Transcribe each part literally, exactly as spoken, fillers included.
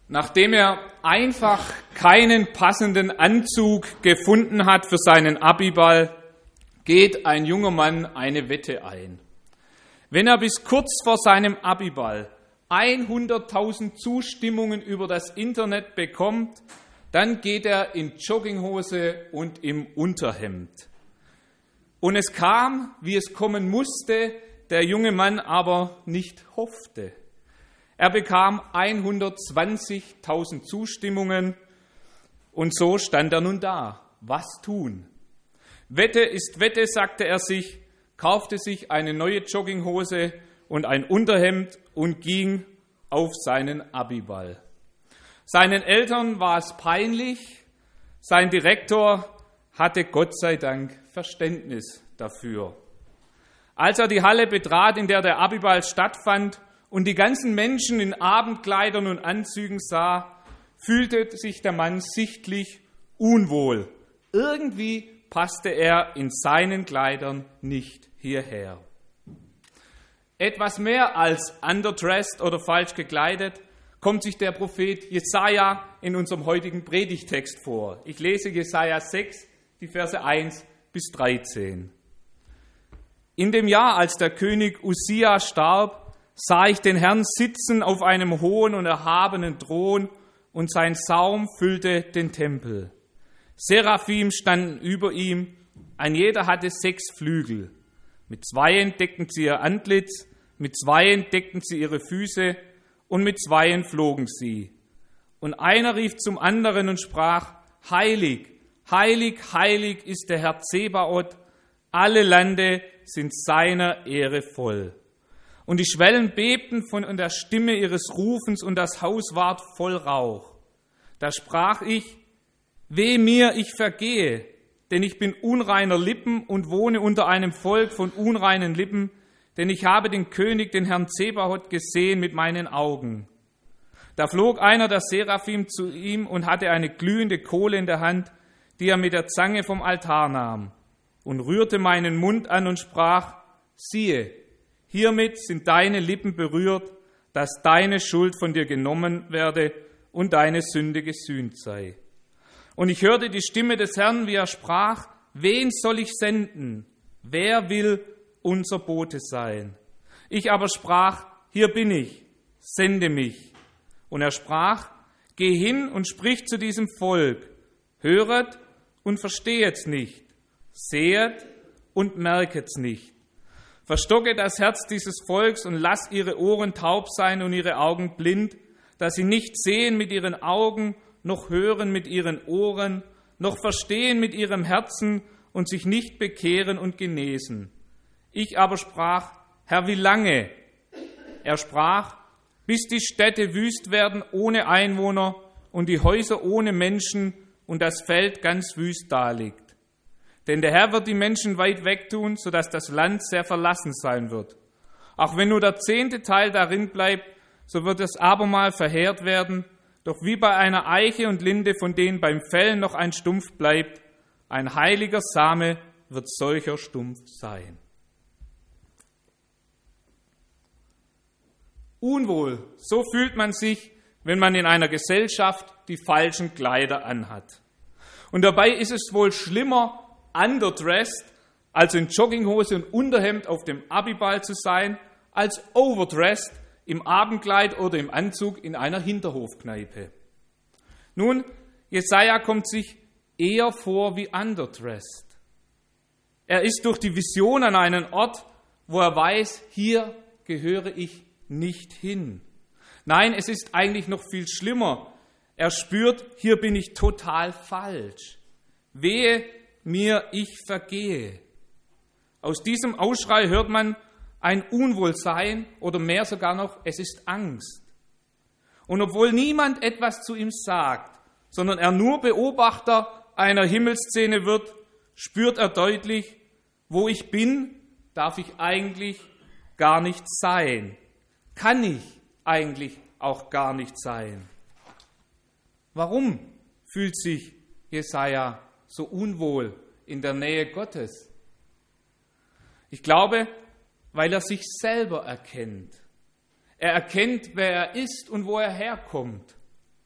Nachdem er einfach keinen passenden Anzug gefunden hat für seinen Abiball, geht ein junger Mann eine Wette ein. Wenn er bis kurz vor seinem Abiball hunderttausend Zustimmungen über das Internet bekommt, dann geht er in Jogginghose und im Unterhemd. Und es kam, wie es kommen musste, der junge Mann aber nicht hoffte. Er bekam hundertzwanzigtausend Zustimmungen und so stand er nun da. Was tun? Wette ist Wette, sagte er sich, kaufte sich eine neue Jogginghose und ein Unterhemd und ging auf seinen Abiball. Seinen Eltern war es peinlich, sein Direktor hatte Gott sei Dank Verständnis dafür. Als er die Halle betrat, in der der Abiball stattfand, und die ganzen Menschen in Abendkleidern und Anzügen sah, fühlte sich der Mann sichtlich unwohl. Irgendwie passte er in seinen Kleidern nicht hierher. Etwas mehr als underdressed oder falsch gekleidet kommt sich der Prophet Jesaja in unserem heutigen Predigtext vor. Ich lese Jesaja sechs, die Verse eins bis dreizehn. In dem Jahr, als der König Usia starb, sah ich den Herrn sitzen auf einem hohen und erhabenen Thron, und sein Saum füllte den Tempel. Seraphim standen über ihm, ein jeder hatte sechs Flügel. Mit zweien deckten sie ihr Antlitz, mit zweien deckten sie ihre Füße, und mit zweien flogen sie. Und einer rief zum anderen und sprach: Heilig, heilig, heilig ist der Herr Zebaoth, alle Lande sind seiner Ehre voll. Und die Schwellen bebten von der Stimme ihres Rufens, und das Haus ward voll Rauch. Da sprach ich: Weh mir, ich vergehe, denn ich bin unreiner Lippen und wohne unter einem Volk von unreinen Lippen, denn ich habe den König, den Herrn Zebaoth, gesehen mit meinen Augen. Da flog einer der Seraphim zu ihm und hatte eine glühende Kohle in der Hand, die er mit der Zange vom Altar nahm, und rührte meinen Mund an und sprach: Siehe, hiermit sind deine Lippen berührt, dass deine Schuld von dir genommen werde und deine Sünde gesühnt sei. Und ich hörte die Stimme des Herrn, wie er sprach: Wen soll ich senden? Wer will unser Bote sein? Ich aber sprach: Hier bin ich, sende mich. Und er sprach: Geh hin und sprich zu diesem Volk, höret und verstehet's nicht, sehet und merket's nicht. Verstocke das Herz dieses Volks und lass ihre Ohren taub sein und ihre Augen blind, dass sie nicht sehen mit ihren Augen, noch hören mit ihren Ohren, noch verstehen mit ihrem Herzen und sich nicht bekehren und genesen. Ich aber sprach: Herr, wie lange? Er sprach: Bis die Städte wüst werden ohne Einwohner und die Häuser ohne Menschen und das Feld ganz wüst daliegt. Denn der Herr wird die Menschen weit wegtun, sodass das Land sehr verlassen sein wird. Auch wenn nur der zehnte Teil darin bleibt, so wird es abermal verheert werden. Doch wie bei einer Eiche und Linde, von denen beim Fällen noch ein Stumpf bleibt, ein heiliger Same wird solcher Stumpf sein. Unwohl, so fühlt man sich, wenn man in einer Gesellschaft die falschen Kleider anhat. Und dabei ist es wohl schlimmer, underdressed, also in Jogginghose und Unterhemd auf dem Abiball zu sein, als overdressed im Abendkleid oder im Anzug in einer Hinterhofkneipe. Nun, Jesaja kommt sich eher vor wie underdressed. Er ist durch die Vision an einen Ort, wo er weiß, hier gehöre ich nicht hin. Nein, es ist eigentlich noch viel schlimmer. Er spürt, hier bin ich total falsch. Wehe mir, ich vergehe. Aus diesem Ausschrei hört man ein Unwohlsein oder mehr sogar noch, es ist Angst. Und obwohl niemand etwas zu ihm sagt, sondern er nur Beobachter einer Himmelsszene wird, spürt er deutlich, wo ich bin, darf ich eigentlich gar nicht sein. Kann ich eigentlich auch gar nicht sein. Warum fühlt sich Jesaja so unwohl in der Nähe Gottes? Ich glaube, weil er sich selber erkennt. Er erkennt, wer er ist und wo er herkommt.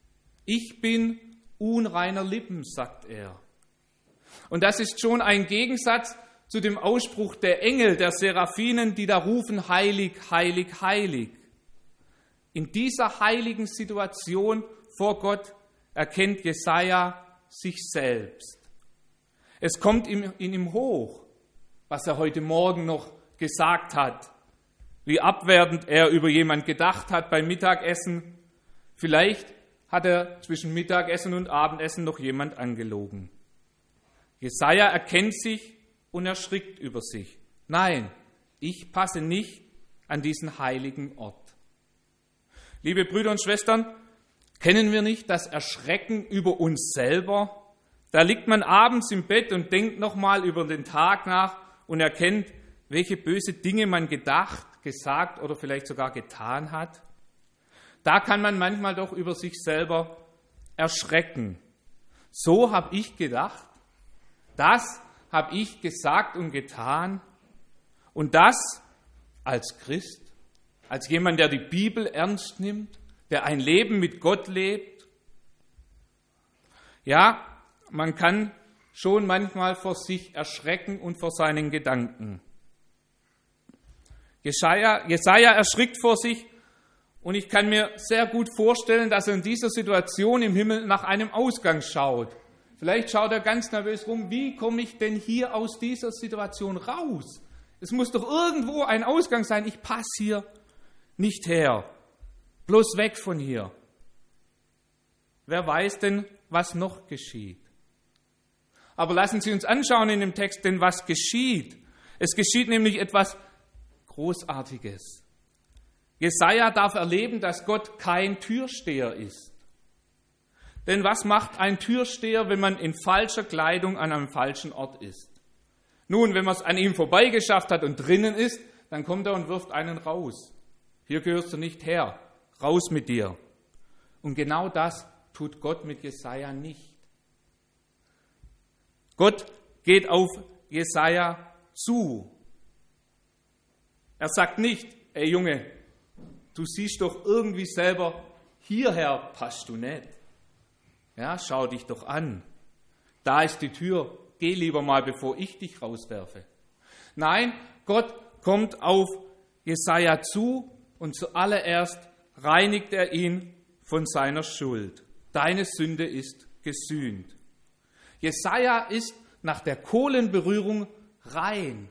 Ich bin unreiner Lippen, sagt er. Und das ist schon ein Gegensatz zu dem Ausspruch der Engel, der Seraphinen, die da rufen, heilig, heilig, heilig. In dieser heiligen Situation vor Gott erkennt Jesaja sich selbst. Es kommt in ihm hoch, was er heute Morgen noch gesagt hat, wie abwertend er über jemand gedacht hat beim Mittagessen. Vielleicht hat er zwischen Mittagessen und Abendessen noch jemand angelogen. Jesaja erkennt sich und erschrickt über sich. Nein, ich passe nicht an diesen heiligen Ort. Liebe Brüder und Schwestern, kennen wir nicht das Erschrecken über uns selber? Da liegt man abends im Bett und denkt nochmal über den Tag nach und erkennt, welche böse Dinge man gedacht, gesagt oder vielleicht sogar getan hat. Da kann man manchmal doch über sich selber erschrecken. So habe ich gedacht, das habe ich gesagt und getan und das als Christ, als jemand, der die Bibel ernst nimmt, der ein Leben mit Gott lebt. Ja, man kann schon manchmal vor sich erschrecken und vor seinen Gedanken. Jesaja, Jesaja erschrickt vor sich und ich kann mir sehr gut vorstellen, dass er in dieser Situation im Himmel nach einem Ausgang schaut. Vielleicht schaut er ganz nervös rum, wie komme ich denn hier aus dieser Situation raus? Es muss doch irgendwo ein Ausgang sein, ich passe hier nicht her, bloß weg von hier. Wer weiß denn, was noch geschieht? Aber lassen Sie uns anschauen in dem Text, denn was geschieht? Es geschieht nämlich etwas Großartiges. Jesaja darf erleben, dass Gott kein Türsteher ist. Denn was macht ein Türsteher, wenn man in falscher Kleidung an einem falschen Ort ist? Nun, wenn man es an ihm vorbeigeschafft hat und drinnen ist, dann kommt er und wirft einen raus. Hier gehörst du nicht her, raus mit dir. Und genau das tut Gott mit Jesaja nicht. Gott geht auf Jesaja zu. Er sagt nicht, ey Junge, du siehst doch irgendwie selber, hierher passt du nicht. Ja, schau dich doch an. Da ist die Tür, geh lieber mal, bevor ich dich rauswerfe. Nein, Gott kommt auf Jesaja zu und zuallererst reinigt er ihn von seiner Schuld. Deine Sünde ist gesühnt. Jesaja ist nach der Kohlenberührung rein.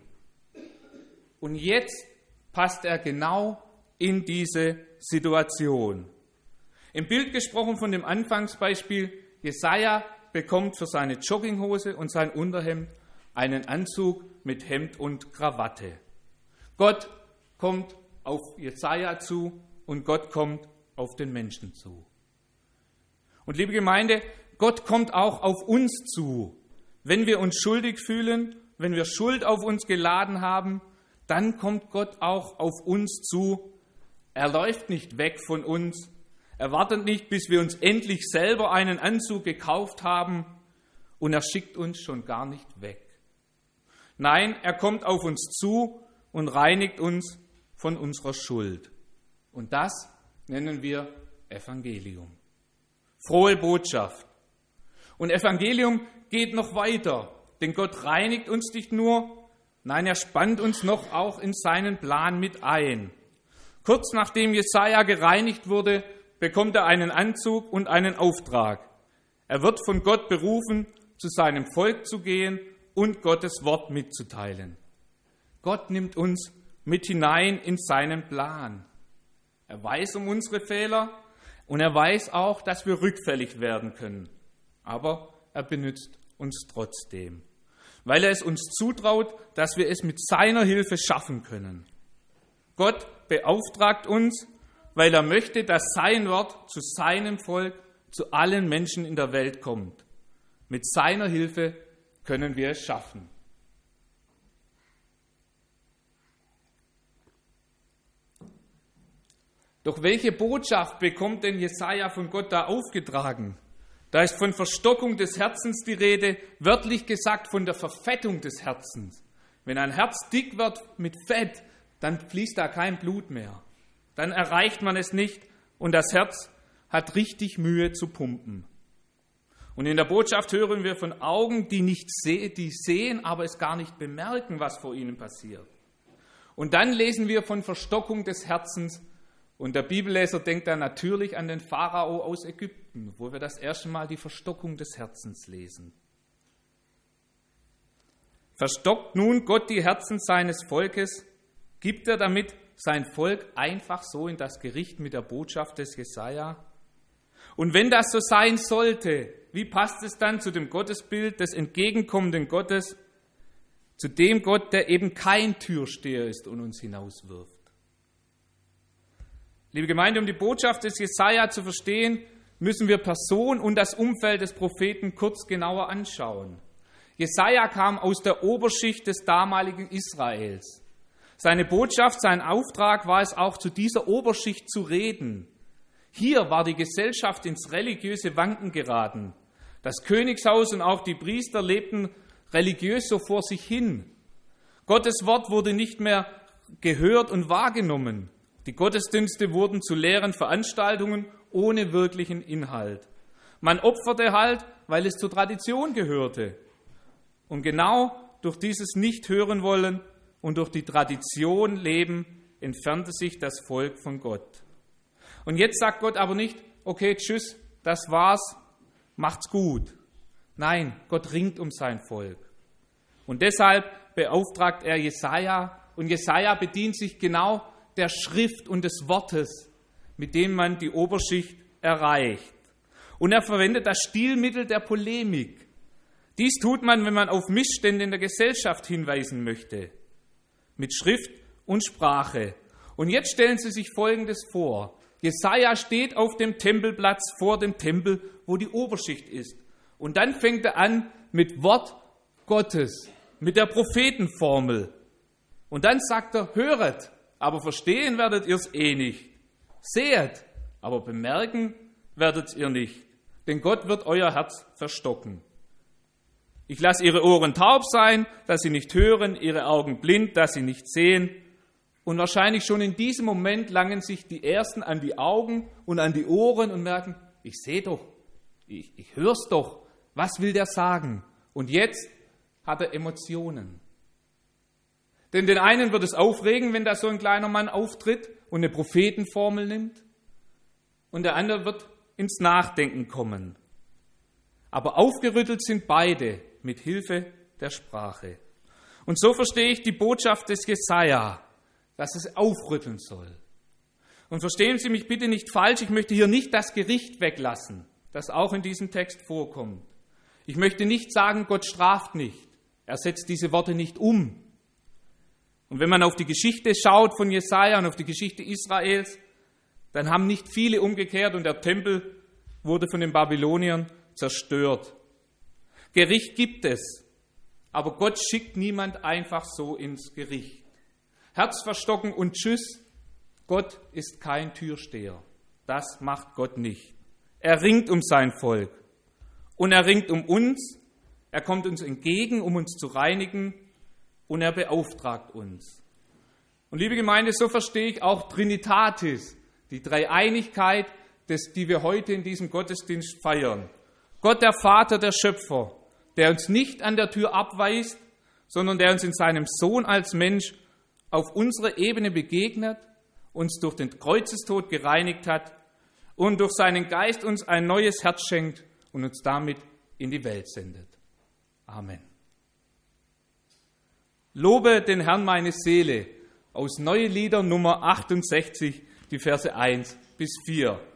Und jetzt passt er genau in diese Situation. Im Bild gesprochen von dem Anfangsbeispiel, Jesaja bekommt für seine Jogginghose und sein Unterhemd einen Anzug mit Hemd und Krawatte. Gott kommt auf Jesaja zu und Gott kommt auf den Menschen zu. Und liebe Gemeinde, Gott kommt auch auf uns zu. Wenn wir uns schuldig fühlen, wenn wir Schuld auf uns geladen haben, dann kommt Gott auch auf uns zu. Er läuft nicht weg von uns. Er wartet nicht, bis wir uns endlich selber einen Anzug gekauft haben und er schickt uns schon gar nicht weg. Nein, er kommt auf uns zu und reinigt uns von unserer Schuld. Und das nennen wir Evangelium. Frohe Botschaft. Und Evangelium geht noch weiter, denn Gott reinigt uns nicht nur, nein, er spannt uns noch auch in seinen Plan mit ein. Kurz nachdem Jesaja gereinigt wurde, bekommt er einen Anzug und einen Auftrag. Er wird von Gott berufen, zu seinem Volk zu gehen und Gottes Wort mitzuteilen. Gott nimmt uns mit hinein in seinen Plan. Er weiß um unsere Fehler und er weiß auch, dass wir rückfällig werden können. Aber er benützt uns trotzdem, weil er es uns zutraut, dass wir es mit seiner Hilfe schaffen können. Gott beauftragt uns, weil er möchte, dass sein Wort zu seinem Volk, zu allen Menschen in der Welt kommt. Mit seiner Hilfe können wir es schaffen. Doch welche Botschaft bekommt denn Jesaja von Gott da aufgetragen? Da ist von Verstockung des Herzens die Rede, wörtlich gesagt von der Verfettung des Herzens. Wenn ein Herz dick wird mit Fett, dann fließt da kein Blut mehr. Dann erreicht man es nicht und das Herz hat richtig Mühe zu pumpen. Und in der Botschaft hören wir von Augen, die nicht sehen, die sehen, aber es gar nicht bemerken, was vor ihnen passiert. Und dann lesen wir von Verstockung des Herzens. Und der Bibelleser denkt dann natürlich an den Pharao aus Ägypten, wo wir das erste Mal die Verstockung des Herzens lesen. Verstockt nun Gott die Herzen seines Volkes, gibt er damit sein Volk einfach so in das Gericht mit der Botschaft des Jesaja? Und wenn das so sein sollte, wie passt es dann zu dem Gottesbild des entgegenkommenden Gottes, zu dem Gott, der eben kein Türsteher ist und uns hinauswirft? Liebe Gemeinde, um die Botschaft des Jesaja zu verstehen, müssen wir Person und das Umfeld des Propheten kurz genauer anschauen. Jesaja kam aus der Oberschicht des damaligen Israels. Seine Botschaft, sein Auftrag war es auch, zu dieser Oberschicht zu reden. Hier war die Gesellschaft ins religiöse Wanken geraten. Das Königshaus und auch die Priester lebten religiös so vor sich hin. Gottes Wort wurde nicht mehr gehört und wahrgenommen. Die Gottesdienste wurden zu leeren Veranstaltungen ohne wirklichen Inhalt. Man opferte halt, weil es zur Tradition gehörte. Und genau durch dieses Nicht-Hören-Wollen und durch die Tradition leben, entfernte sich das Volk von Gott. Und jetzt sagt Gott aber nicht, okay, tschüss, das war's, macht's gut. Nein, Gott ringt um sein Volk. Und deshalb beauftragt er Jesaja, und Jesaja bedient sich genau der Schrift und des Wortes, mit dem man die Oberschicht erreicht. Und er verwendet das Stilmittel der Polemik. Dies tut man, wenn man auf Missstände in der Gesellschaft hinweisen möchte, mit Schrift und Sprache. Und jetzt stellen Sie sich Folgendes vor. Jesaja steht auf dem Tempelplatz vor dem Tempel, wo die Oberschicht ist. Und dann fängt er an mit Wort Gottes, mit der Prophetenformel. Und dann sagt er, höret, aber verstehen werdet ihr es eh nicht. Sehet, aber bemerken werdet ihr nicht. Denn Gott wird euer Herz verstocken. Ich lasse ihre Ohren taub sein, dass sie nicht hören, ihre Augen blind, dass sie nicht sehen. Und wahrscheinlich schon in diesem Moment langen sich die Ersten an die Augen und an die Ohren und merken, ich sehe doch, ich, ich höre es doch, was will der sagen? Und jetzt hat er Emotionen. Denn den einen wird es aufregen, wenn da so ein kleiner Mann auftritt und eine Prophetenformel nimmt. Und der andere wird ins Nachdenken kommen. Aber aufgerüttelt sind beide mit Hilfe der Sprache. Und so verstehe ich die Botschaft des Jesaja, dass es aufrütteln soll. Und verstehen Sie mich bitte nicht falsch, ich möchte hier nicht das Gericht weglassen, das auch in diesem Text vorkommt. Ich möchte nicht sagen, Gott straft nicht. Er setzt diese Worte nicht um. Und wenn man auf die Geschichte schaut von Jesaja und auf die Geschichte Israels, dann haben nicht viele umgekehrt und der Tempel wurde von den Babyloniern zerstört. Gericht gibt es, aber Gott schickt niemand einfach so ins Gericht. Herz verstocken und tschüss, Gott ist kein Türsteher. Das macht Gott nicht. Er ringt um sein Volk und er ringt um uns, er kommt uns entgegen, um uns zu reinigen und er beauftragt uns. Und liebe Gemeinde, so verstehe ich auch Trinitatis, die Dreieinigkeit, des, die wir heute in diesem Gottesdienst feiern. Gott, der Vater, der Schöpfer, der uns nicht an der Tür abweist, sondern der uns in seinem Sohn als Mensch auf unserer Ebene begegnet, uns durch den Kreuzestod gereinigt hat und durch seinen Geist uns ein neues Herz schenkt und uns damit in die Welt sendet. Amen. Lobe den Herrn meine Seele, aus Neue Lieder Nummer achtundsechzig, die Verse eins bis vier.